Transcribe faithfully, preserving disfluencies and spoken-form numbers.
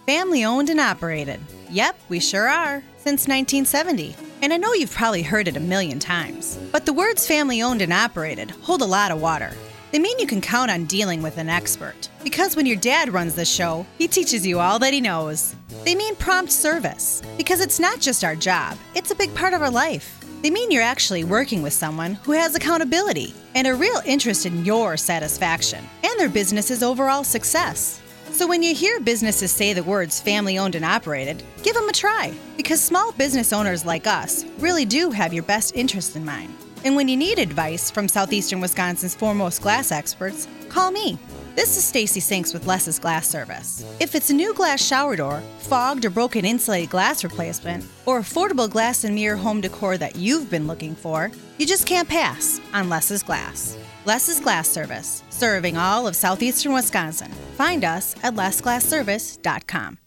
Family owned and operated. Yep, we sure are. Since nineteen seventy. And I know you've probably heard it a million times. But the words family owned and operated hold a lot of water. They mean you can count on dealing with an expert. Because when your dad runs the show, he teaches you all that he knows. They mean prompt service. Because it's not just our job, it's a big part of our life. They mean you're actually working with someone who has accountability and a real interest in your satisfaction and their business's overall success. So when you hear businesses say the words family owned and operated, give them a try. Because small business owners like us really do have your best interest in mind. And when you need advice from southeastern Wisconsin's foremost glass experts, call me. This is Stacy Sinks with Less's Glass Service. If it's a new glass shower door, fogged or broken insulated glass replacement, or affordable glass and mirror home decor that you've been looking for, you just can't pass on Less's Glass. Less's Glass Service, serving all of southeastern Wisconsin. Find us at less glass service dot com.